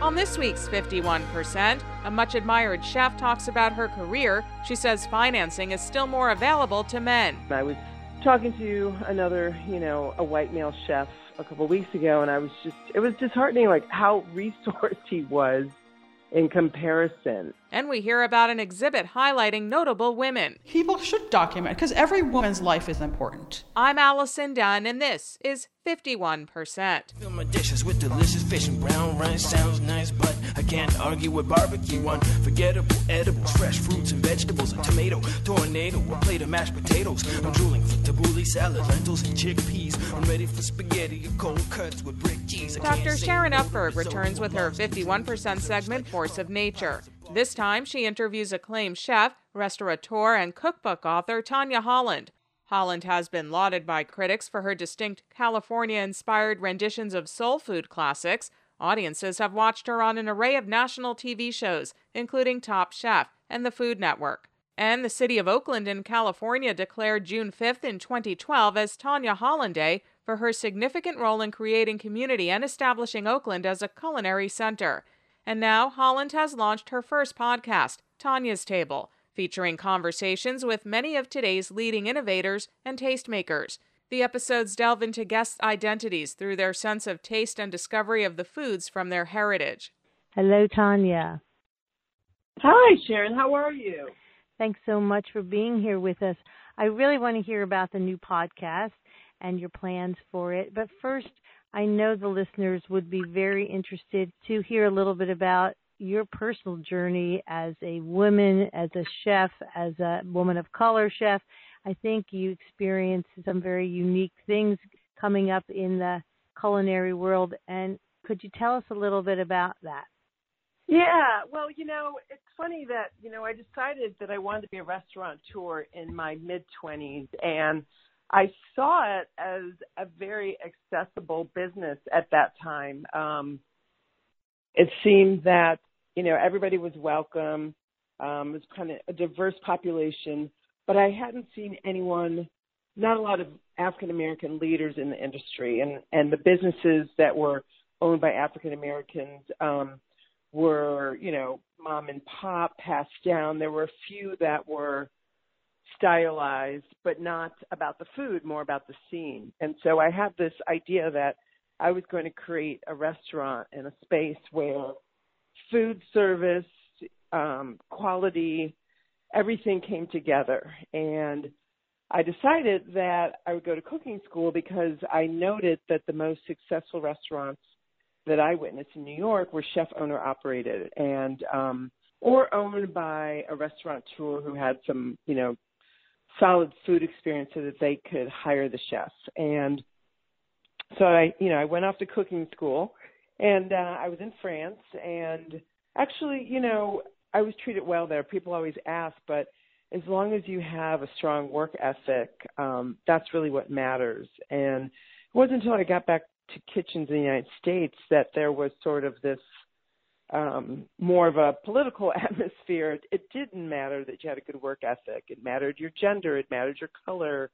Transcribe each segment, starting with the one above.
On this week's 51%, a much-admired chef talks about her career. She says financing is still more available to men. I was talking to another, a white male chef a couple of weeks ago, and it was disheartening, like how resourced he was in comparison. And we hear about an exhibit highlighting notable women. People should document, because every woman's life is important. I'm Allison Dunn, and this is 51%. Fill my dishes with delicious fish and brown rice. Sounds nice, but I can't argue with barbecue. Unforgettable edibles, fresh fruits and vegetables, a tomato, tornado, a plate of mashed potatoes. I'm drooling for tabbouleh salad, lentils and chickpeas. I'm ready for spaghetti and cold cuts with brick cheese. Dr. Sharon Upberg returns with her 51% segment, Force of Nature. This time, she interviews acclaimed chef, restaurateur, and cookbook author Tanya Holland. Holland has been lauded by critics for her distinct California-inspired renditions of soul food classics. Audiences have watched her on an array of national TV shows, including Top Chef and the Food Network. And the city of Oakland in California declared June 5th in 2012 as Tanya Holland Day for her significant role in creating community and establishing Oakland as a culinary center. And now Holland has launched her first podcast, Tanya's Table, featuring conversations with many of today's leading innovators and tastemakers. The episodes delve into guests' identities through their sense of taste and discovery of the foods from their heritage. Hello, Tanya. Hi, Sharon. How are you? Thanks so much for being here with us. I really want to hear about the new podcast and your plans for it. But first, I know the listeners would be very interested to hear a little bit about your personal journey as a woman, as a chef, as a woman of color chef. I think you experienced some very unique things coming up in the culinary world. And could you tell us a little bit about that? Yeah, well, it's funny that, I decided that I wanted to be a restaurateur in my mid-20s, and I saw it as a very accessible business at that time. It seemed that, everybody was welcome. It was kind of a diverse population, but I hadn't seen not a lot of African-American leaders in the industry, and the businesses that were owned by African-Americans were, mom and pop, passed down. There were a few that were stylized, but not about the food, more about the scene. And so I had this idea that I was going to create a restaurant in a space where food service, quality, everything came together. And I decided that I would go to cooking school because I noted that the most successful restaurants that I witnessed in New York were chef owner operated and or owned by a restaurateur who had some, solid food experience so that they could hire the chef. And so I went off to cooking school, and I was in France, and actually, I was treated well there. People always ask, but as long as you have a strong work ethic, that's really what matters. And it wasn't until I got back to kitchens in the United States that there was sort of this more of a political atmosphere. It didn't matter that you had a good work ethic. It mattered your gender. It mattered your color.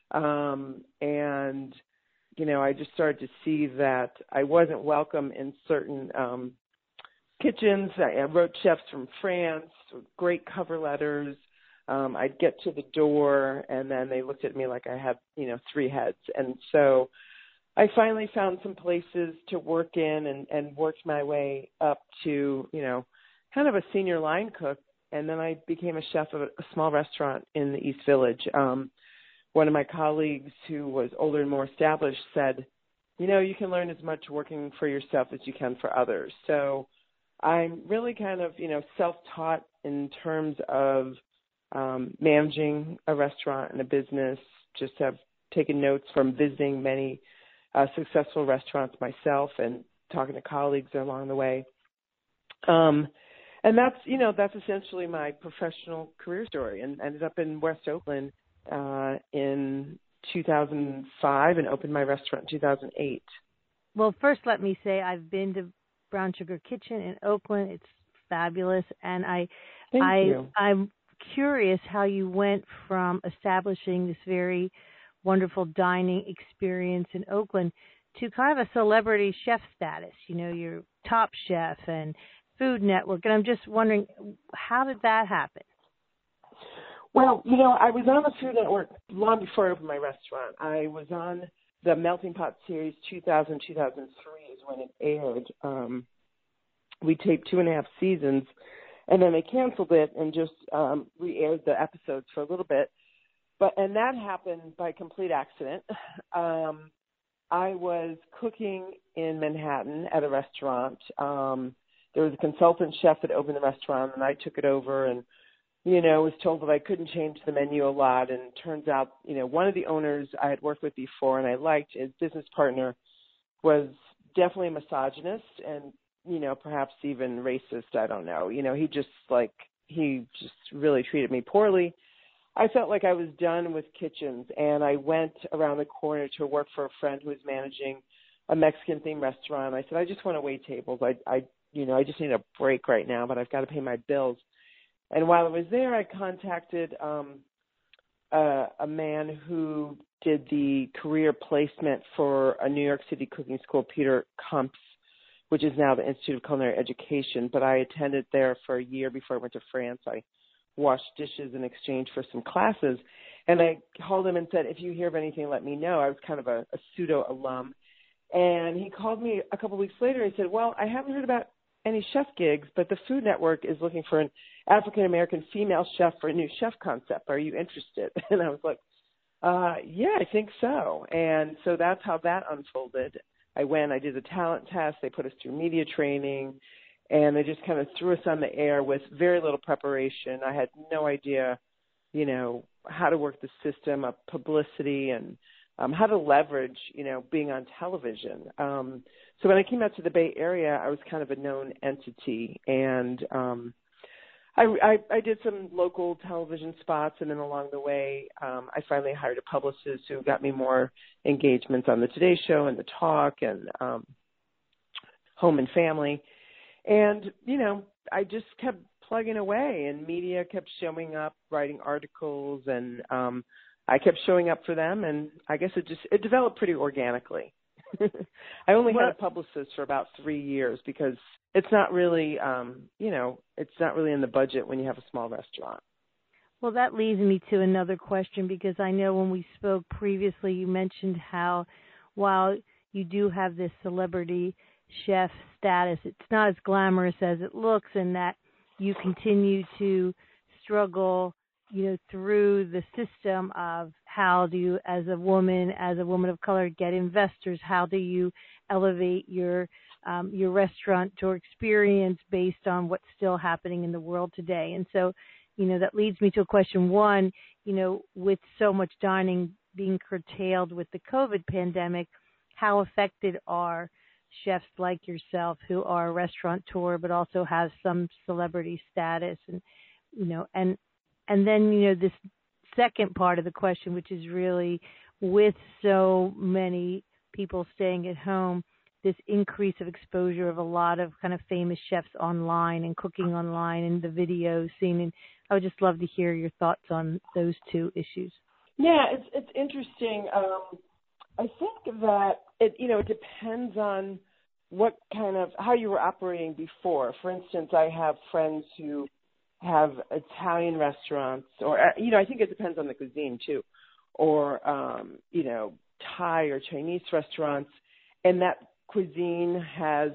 And, I just started to see that I wasn't welcome in certain kitchens. I wrote chefs from France, great cover letters. I'd get to the door, and then they looked at me like I had, 3 heads. And so I finally found some places to work in and worked my way up to, kind of a senior line cook. And then I became a chef of a small restaurant in the East Village. One of my colleagues who was older and more established said, you can learn as much working for yourself as you can for others. So I'm really kind of, self-taught in terms of managing a restaurant and a business, just have taken notes from visiting many successful restaurants myself and talking to colleagues along the way. And that's essentially my professional career story, and ended up in West Oakland in 2005 and opened my restaurant in 2008. Well, first let me say I've been to Brown Sugar Kitchen in Oakland. It's fabulous, and I'm curious how you went from establishing this very wonderful dining experience in Oakland to kind of a celebrity chef status. You're Top Chef and Food Network, and I'm just wondering, how did that happen? Well, you know, I was on the Food Network long before I opened my restaurant. I was on the Melting Pot series 2000-2003 is when it aired. We taped 2.5 seasons, and then they canceled it and just re-aired the episodes for a little bit. And that happened by complete accident. I was cooking in Manhattan at a restaurant. There was a consultant chef that opened the restaurant, and I took it over and, you know, was told that I couldn't change the menu a lot. And it turns out, you know, one of the owners I had worked with before and I liked, his business partner, was definitely a misogynist and, you know, perhaps even racist. I don't know. You know, he just really treated me poorly. I felt like I was done with kitchens, and I went around the corner to work for a friend who was managing a Mexican-themed restaurant. I said, I just want to wait tables. I just need a break right now, but I've got to pay my bills. And while I was there, I contacted a man who did the career placement for a New York City cooking school, Peter Kumps, which is now the Institute of Culinary Education. But I attended there for a year before I went to France. I washed dishes in exchange for some classes. And I called him and said, if you hear of anything, let me know. I was kind of a pseudo-alum. And he called me a couple weeks later and said, well, I haven't heard about any chef gigs, but the Food Network is looking for an African-American female chef for a new chef concept. Are you interested? And I was like, yeah, I think so. And so that's how that unfolded. I did a talent test. They put us through media training, and they just kind of threw us on the air with very little preparation. I had no idea, you know, how to work the system of publicity and how to leverage, you know, being on television. So when I came out to the Bay Area, I was kind of a known entity, and I did some local television spots, and then along the way, I finally hired a publicist who got me more engagements on the Today Show and The Talk and Home and Family. And, you know, I just kept plugging away, and media kept showing up, writing articles, and I kept showing up for them, and I guess it developed pretty organically. I only had a publicist for about 3 years because it's not really, it's not really in the budget when you have a small restaurant. Well, that leads me to another question, because I know when we spoke previously, you mentioned how while you do have this celebrity chef status, it's not as glamorous as it looks, and that you continue to struggle, you know, through the system of how do you, as a woman of color, get investors? How do you elevate your restaurant or experience based on what's still happening in the world today? And so, you know, that leads me to a question. One, you know, with so much dining being curtailed with the COVID pandemic, how affected are chefs like yourself who are a restaurateur but also have some celebrity status? And, you know, and then, you know, this second part of the question, which is really with so many people staying at home, this increase of exposure of a lot of kind of famous chefs online and cooking online and the video scene. And I would just love to hear your thoughts on those two issues. Yeah, it's interesting. I think that it depends on how you were operating before. For instance, I have friends who have Italian restaurants, or, I think it depends on the cuisine too, or, Thai or Chinese restaurants. And that cuisine has,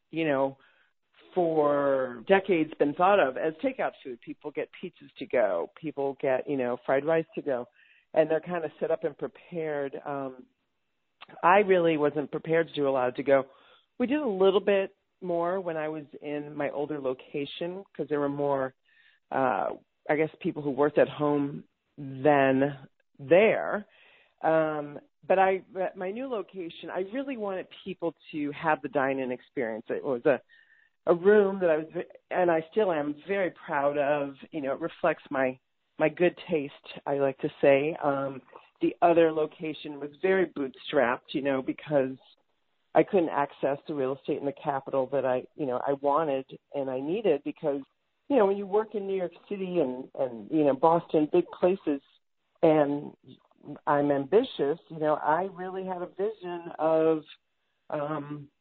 for decades been thought of as takeout food. People get pizzas to go. People get, fried rice to go. And they're kind of set up and prepared. I really wasn't prepared to do a lot of to go. We did a little bit more when I was in my older location because there were more, people who worked at home than there. But my new location, I really wanted people to have the dine-in experience. It was a room that and I still am very proud of. It reflects my good taste, I like to say. The other location was very bootstrapped, because I couldn't access the real estate in the capital that I wanted and I needed, because, when you work in New York City and Boston, big places, and I'm ambitious, I really had a vision of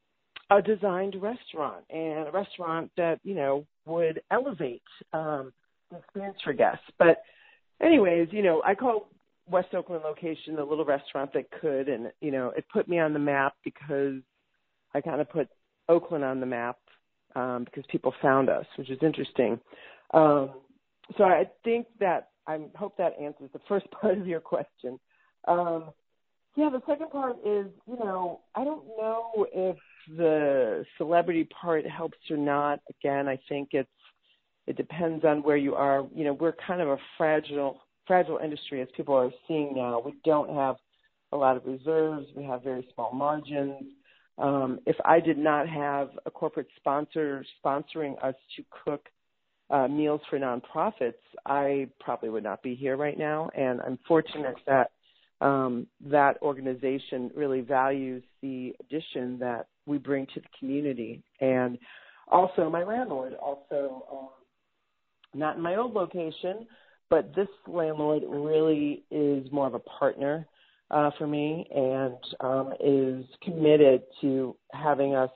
a designed restaurant, and a restaurant that, would elevate the experience for guests. But anyways, I call West Oakland location the little restaurant that could, and, it put me on the map because I kind of put Oakland on the map because people found us, which is interesting. So I think that, I hope that answers the first part of your question. The second part is, I don't know if the celebrity part helps or not. Again, I think it depends on where you are. We're kind of a fragile industry, as people are seeing now. We don't have a lot of reserves. We have very small margins. If I did not have a corporate sponsor sponsoring us to cook meals for nonprofits, I probably would not be here right now. And I'm fortunate that that organization really values the addition that we bring to the community. And also my landlord, not in my old location, but this landlord really is more of a partner for me, and is committed to having us,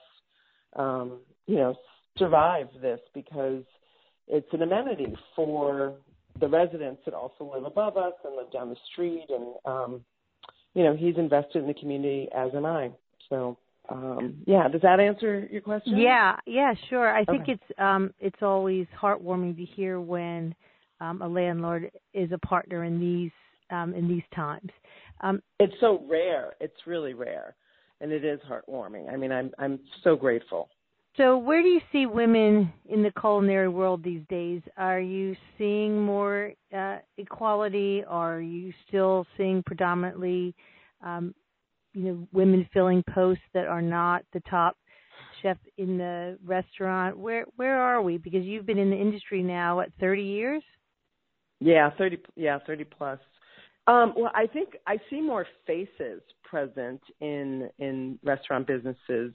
survive this, because it's an amenity for the residents that also live above us and live down the street. And, he's invested in the community, as am I. So, does that answer your question? Yeah, sure. I think it's always heartwarming to hear when a landlord is a partner in these times. It's so rare. It's really rare, and it is heartwarming. I mean, I'm so grateful. So where do you see women in the culinary world these days? Are you seeing more equality? Or are you still seeing predominantly, women filling posts that are not the top chef in the restaurant? Where are we? Because you've been in the industry now, 30 years? Yeah, 30 plus. Well, I think I see more faces present in restaurant businesses.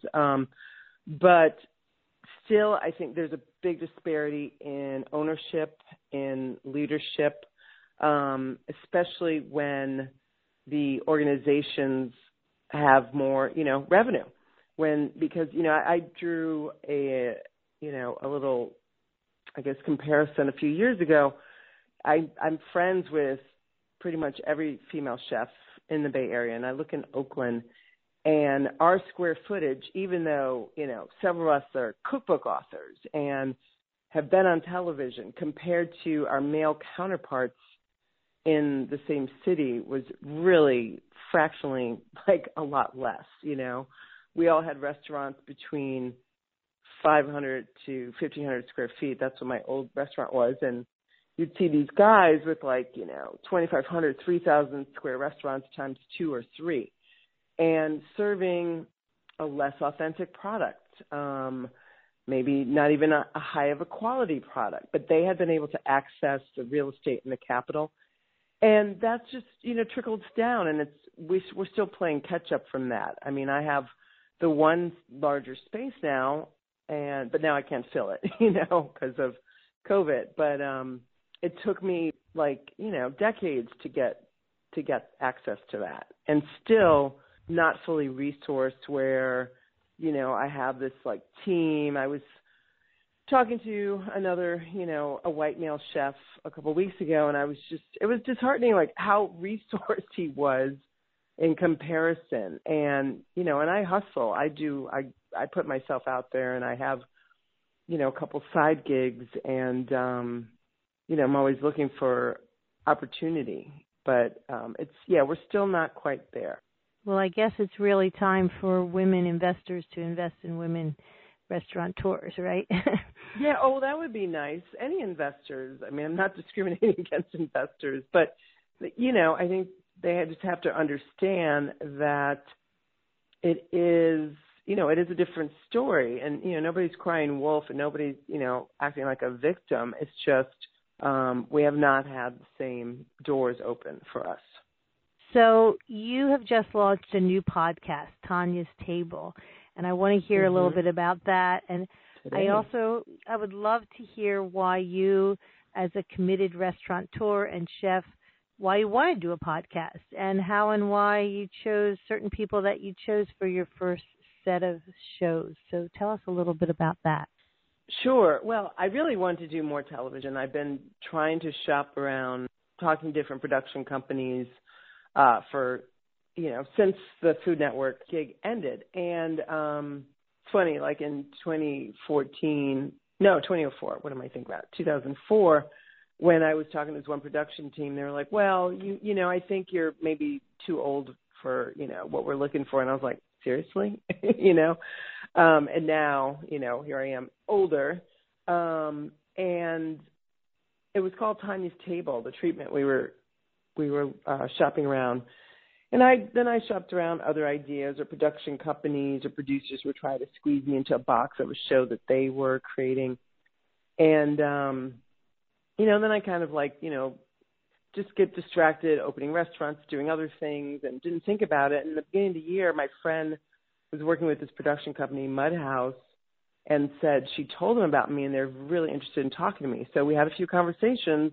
But still, I think there's a big disparity in ownership, in leadership, especially when the organizations have more, revenue. Because I drew a little, I guess, comparison a few years ago. I'm friends with pretty much every female chef in the Bay Area, and I look in Oakland. And our square footage, even though, several of us are cookbook authors and have been on television, compared to our male counterparts in the same city, was really fractionally a lot less. We all had restaurants between 500 to 1,500 square feet. That's what my old restaurant was. And you'd see these guys with 2,500, 3,000 square restaurants times 2 or 3. And serving a less authentic product, maybe not even a high of a quality product, but they had been able to access the real estate in the capital, and that's just trickles down, and we're still playing catch up from that. I mean, I have the one larger space now, but now I can't fill it, because of COVID. But it took me decades to get access to that, and still not fully resourced where, I have this team. I was talking to another, a white male chef a couple of weeks ago, and it was disheartening, how resourced he was in comparison. And, and I hustle. I put myself out there, and I have, a couple side gigs, and, I'm always looking for opportunity, but we're still not quite there. Well, I guess it's really time for women investors to invest in women restaurateurs, right? Yeah, that would be nice. Any investors. I mean, I'm not discriminating against investors, but, I think they just have to understand that it is, it is a different story. And, nobody's crying wolf, and nobody's, acting like a victim. It's just we have not had the same doors open for us. So you have just launched a new podcast, Tanya's Table, and I want to hear a little bit about that. And today, I would love to hear why you, as a committed restaurateur and chef, why you want to do a podcast, and how and why you chose certain people that you chose for your first set of shows. So tell us a little bit about that. Sure. Well, I really want to do more television. I've been trying to shop around, talking to different production companies for, since the Food Network gig ended. And it's funny, like in 2004, what am I thinking about? 2004, when I was talking to this one production team, they were like, well, I think you're maybe too old for, what we're looking for. And I was like, seriously? And now, here I am older. And it was called Tanya's Table, the treatment we were shopping around. And I shopped around other ideas, or production companies or producers were trying to squeeze me into a box of a show that they were creating. And, then I kind of just get distracted opening restaurants, doing other things, and didn't think about it. And at the beginning of the year, my friend was working with this production company, Mudhouse, and said she told them about me, and they're really interested in talking to me. So we had a few conversations,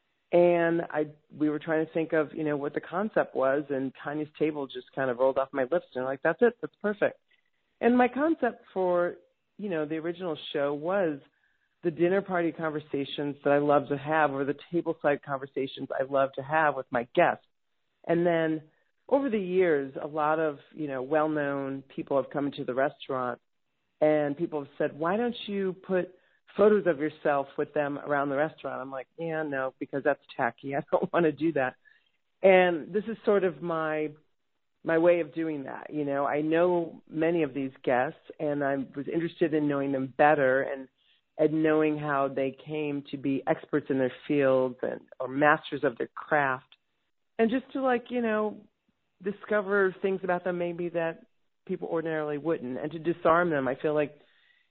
and we were trying to think of, what the concept was, and Tanya's Table just kind of rolled off my lips, and I'm like, that's it, that's perfect. And my concept for, the original show was the dinner party conversations that I love to have, or the tableside conversations I love to have with my guests. And then over the years, a lot of, well-known people have come into the restaurant, and people have said, why don't you put photos of yourself with them around the restaurant? I'm like, yeah, no, because that's tacky. I don't want to do that. And this is sort of my way of doing that. I know many of these guests, and I was interested in knowing them better and knowing how they came to be experts in their fields or masters of their craft, and just to discover things about them maybe that people ordinarily wouldn't, and to disarm them. I feel like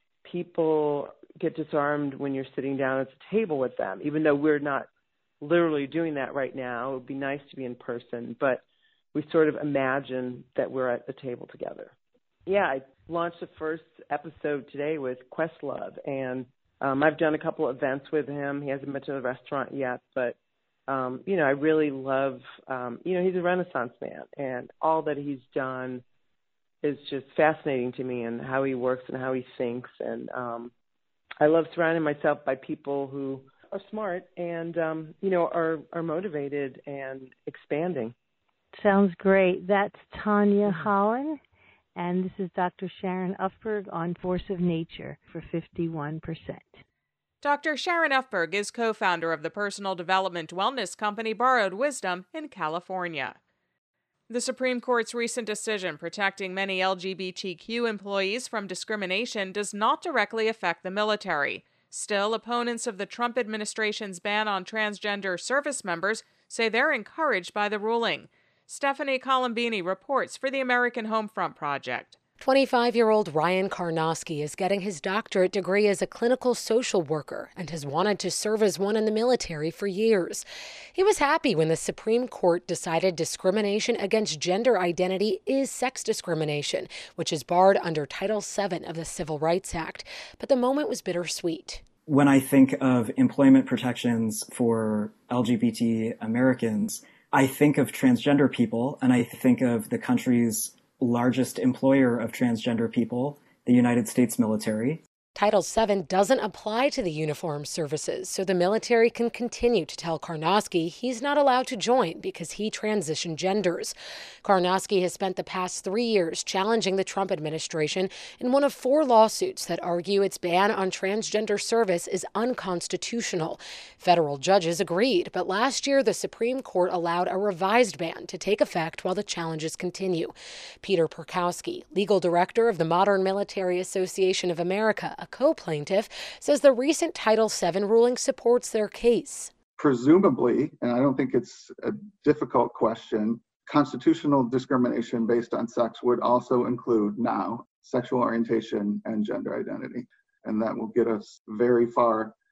people get disarmed when you're sitting down at the table with them, even though we're not literally doing that right now. It would be nice to be in person, but we sort of imagine that we're at the table together. Yeah, I launched the first episode today with Questlove, and I've done a couple events with him. He hasn't been to the restaurant yet, but, I really love, he's a Renaissance man, and all that he's done is just fascinating to me, and how he works and how he thinks. And I love surrounding myself by people who are smart and, are motivated and expanding. Sounds great. That's Tanya Holland. And this is Dr. Sharon Ufberg on Force of Nature for 51%. Dr. Sharon Ufberg is co-founder of the personal development wellness company Borrowed Wisdom in California. The Supreme Court's recent decision protecting many LGBTQ employees from discrimination does not directly affect the military. Still, opponents of the Trump administration's ban on transgender service members say they're encouraged by the ruling. Stephanie Colombini reports for the American Homefront Project. 25-year-old Ryan Karnosky is getting his doctorate degree as a clinical social worker and has wanted to serve as one in the military for years. He was happy when the Supreme Court decided discrimination against gender identity is sex discrimination, which is barred under Title VII of the Civil Rights Act. But the moment was bittersweet. When I think of employment protections for LGBT Americans, I think of transgender people, and I think of the country's largest employer of transgender people, the United States military. Title VII doesn't apply to the uniformed services, so the military can continue to tell Karnosky he's not allowed to join because he transitioned genders. Karnosky has spent the past 3 years challenging the Trump administration in one of 4 lawsuits that argue its ban on transgender service is unconstitutional. Federal judges agreed, but last year the Supreme Court allowed a revised ban to take effect while the challenges continue. Peter Perkowski, legal director of the Modern Military Association of America, a co-plaintiff, says the recent Title VII ruling supports their case. Presumably, and I don't think it's a difficult question, constitutional discrimination based on sex would also include now sexual orientation and gender identity. And that will get us very far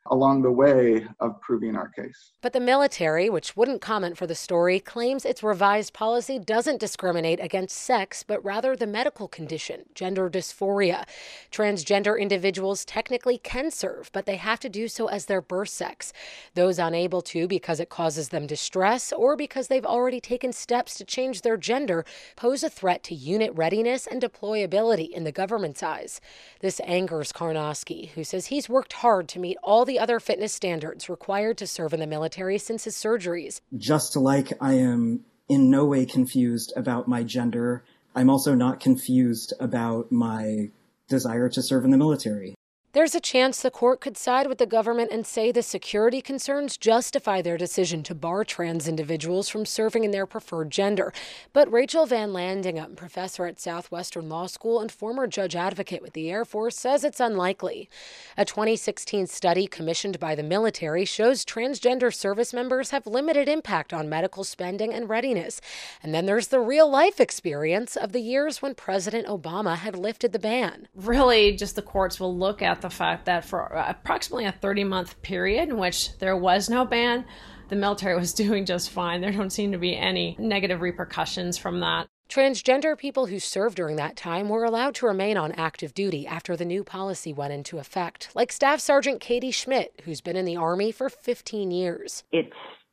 along the way of proving our case. But the military, which wouldn't comment for the story, claims its revised policy doesn't discriminate against sex, but rather the medical condition, gender dysphoria. Transgender individuals technically can serve, but they have to do so as their birth sex. Those unable to because it causes them distress or because they've already taken steps to change their gender pose a threat to unit readiness and deployability in the government's eyes. This angers Karnosky, who says he's worked hard to meet all the other fitness standards required to serve in the military since his surgeries. Just like I am in no way confused about my gender, I'm also not confused about my desire to serve in the military. There's a chance the court could side with the government and say the security concerns justify their decision to bar trans individuals from serving in their preferred gender. But Rachel Van Landingham, professor at Southwestern Law School and former judge advocate with the Air Force, says it's unlikely. A 2016 study commissioned by the military shows transgender service members have limited impact on medical spending and readiness. And then there's the real-life experience of the years when President Obama had lifted the ban. Really, just the courts will look at the fact that for approximately a 30-month period in which there was no ban, the military was doing just fine. There don't seem to be any negative repercussions from that. Transgender people who served during that time were allowed to remain on active duty after the new policy went into effect, like Staff Sergeant Katie Schmidt, who's been in the Army for 15 years. It's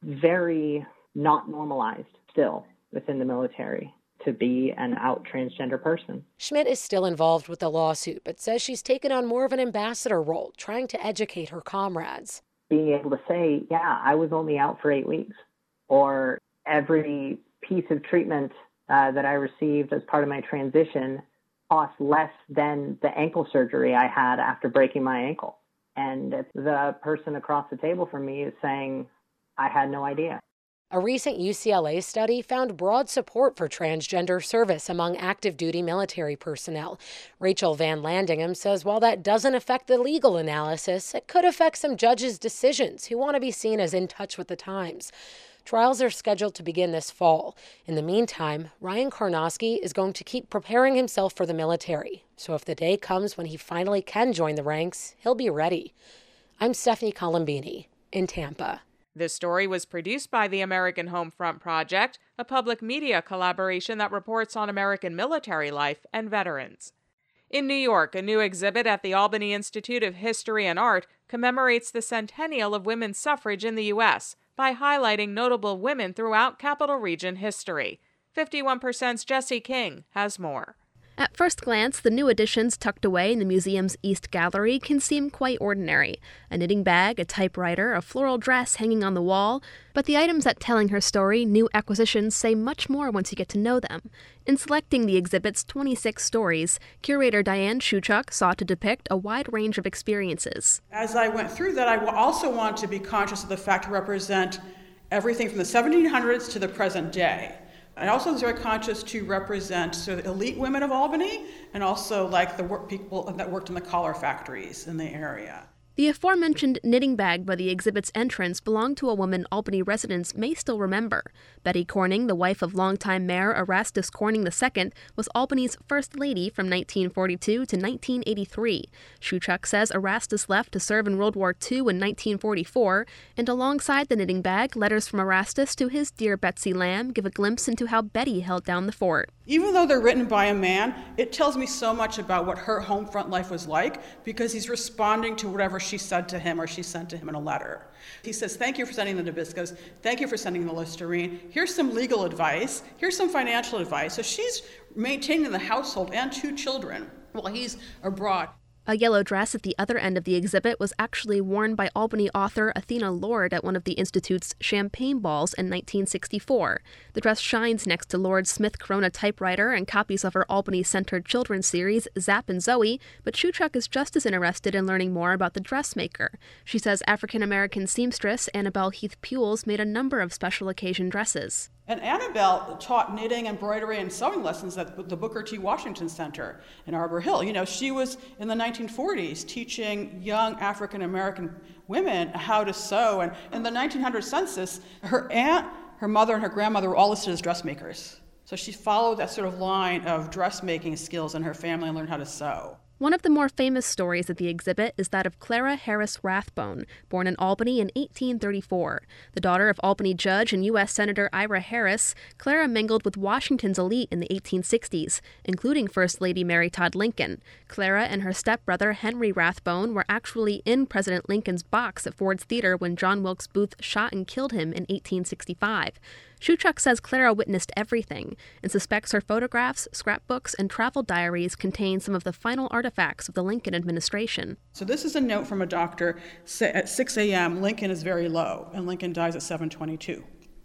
very not normalized still within the military to be an out transgender person. Schmidt is still involved with the lawsuit, but says she's taken on more of an ambassador role, trying to educate her comrades. Being able to say, yeah, I was only out for 8 weeks, or every piece of treatment that I received as part of my transition cost less than the ankle surgery I had after breaking my ankle. And if the person across the table from me is saying, I had no idea. A recent UCLA study found broad support for transgender service among active duty military personnel. Rachel Van Landingham says while that doesn't affect the legal analysis, it could affect some judges' decisions who want to be seen as in touch with the times. Trials are scheduled to begin this fall. In the meantime, Ryan Karnosky is going to keep preparing himself for the military. So if the day comes when he finally can join the ranks, he'll be ready. I'm Stephanie Colombini in Tampa. This story was produced by the American Homefront Project, a public media collaboration that reports on American military life and veterans. In New York, a new exhibit at the Albany Institute of History and Art commemorates the centennial of women's suffrage in the U.S. by highlighting notable women throughout Capital Region history. 51%'s Jesse King has more. At first glance, the new additions tucked away in the museum's East Gallery can seem quite ordinary. A knitting bag, a typewriter, a floral dress hanging on the wall. But the items that Telling Her Story new acquisitions say much more once you get to know them. In selecting the exhibit's 26 stories, curator Diane Shuchuk sought to depict a wide range of experiences. As I went through that, I also want to be conscious of the fact to represent everything from the 1700s to the present day. I also was very conscious to represent sort of the elite women of Albany and also like the people that worked in the collar factories in the area. The aforementioned knitting bag by the exhibit's entrance belonged to a woman Albany residents may still remember. Betty Corning, the wife of longtime Mayor Erastus Corning II, was Albany's first lady from 1942 to 1983. Shuchuk says Erastus left to serve in World War II in 1944, and alongside the knitting bag, letters from Erastus to his dear Betsy Lamb give a glimpse into how Betty held down the fort. Even though they're written by a man, it tells me so much about what her home front life was like because he's responding to whatever she said to him or she sent to him in a letter. He says, thank you for sending the Nabiscos. Thank you for sending the Listerine. Here's some legal advice. Here's some financial advice. So she's maintaining the household and 2 children while he's abroad. A yellow dress at the other end of the exhibit was actually worn by Albany author Athena Lord at one of the Institute's champagne balls in 1964. The dress shines next to Lord's Smith Corona typewriter and copies of her Albany-centered children's series, Zap and Zoe, but Shuchuk is just as interested in learning more about the dressmaker. She says African-American seamstress Annabelle Heath Pules made a number of special occasion dresses. And Annabelle taught knitting, embroidery, and sewing lessons at the Booker T. Washington Center in Arbor Hill. You know, she was in the 1940s teaching young African-American women how to sew. And in the 1900 census, her aunt, her mother, and her grandmother were all listed as dressmakers. So she followed that sort of line of dressmaking skills in her family and learned how to sew. One of the more famous stories at the exhibit is that of Clara Harris Rathbone, born in Albany in 1834. The daughter of Albany judge and U.S. Senator Ira Harris, Clara mingled with Washington's elite in the 1860s, including First Lady Mary Todd Lincoln. Clara and her stepbrother Henry Rathbone were actually in President Lincoln's box at Ford's Theater when John Wilkes Booth shot and killed him in 1865. Shewchuk says Clara witnessed everything and suspects her photographs, scrapbooks, and travel diaries contain some of the final artifacts of the Lincoln administration. So this is a note from a doctor. At 6 a.m., Lincoln is very low, and Lincoln dies at 7:22.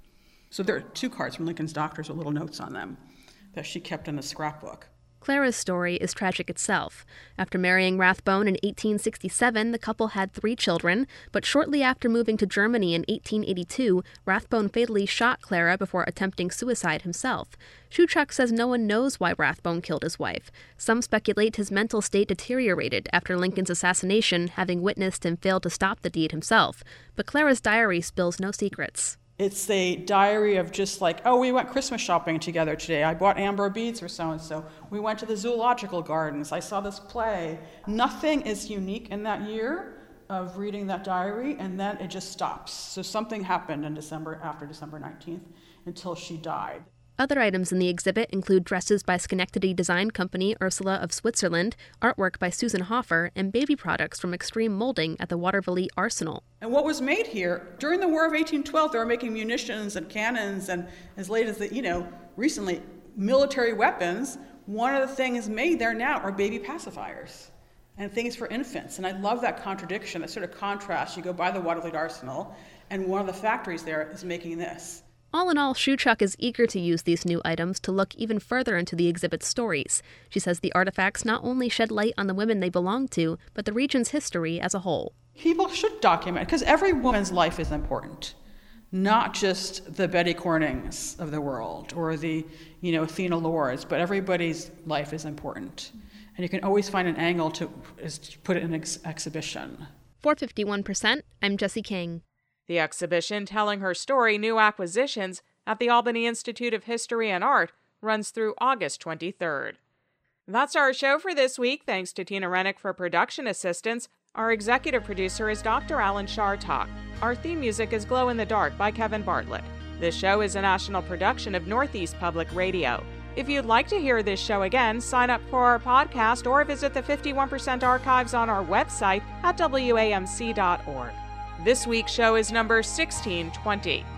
So there are 2 cards from Lincoln's doctors with little notes on them that she kept in a scrapbook. Clara's story is tragic itself. After marrying Rathbone in 1867, the couple had 3 children, but shortly after moving to Germany in 1882, Rathbone fatally shot Clara before attempting suicide himself. Shewchuk says no one knows why Rathbone killed his wife. Some speculate his mental state deteriorated after Lincoln's assassination, having witnessed and failed to stop the deed himself. But Clara's diary spills no secrets. It's a diary of just like, oh, we went Christmas shopping together today. I bought amber beads for so-and-so. We went to the zoological gardens. I saw this play. Nothing is unique in that year of reading that diary, and then it just stops. So something happened in December, after December 19th, until she died. Other items in the exhibit include dresses by Schenectady design company Ursula of Switzerland, artwork by Susan Hoffer, and baby products from Extreme Molding at the Waterville Arsenal. And what was made here, during the War of 1812, they were making munitions and cannons, and as late as recently, military weapons. One of the things made there now are baby pacifiers and things for infants. And I love that contradiction, that sort of contrast. You go by the Waterville Arsenal, and one of the factories there is making this. All in all, Shewchuk is eager to use these new items to look even further into the exhibit's stories. She says the artifacts not only shed light on the women they belong to, but the region's history as a whole. People should document, because every woman's life is important, not just the Betty Cornings of the world or the, Athena Lords, but everybody's life is important. And you can always find an angle to put it in an exhibition. For 51%, I'm Jessie King. The exhibition telling her story, New Acquisitions, at the Albany Institute of History and Art runs through August 23rd. That's our show for this week. Thanks to Tina Rennick for production assistance. Our executive producer is Dr. Alan Shartok. Our theme music is Glow in the Dark by Kevin Bartlett. This show is a national production of Northeast Public Radio. If you'd like to hear this show again, sign up for our podcast or visit the 51% archives on our website at WAMC.org. This week's show is number 1620.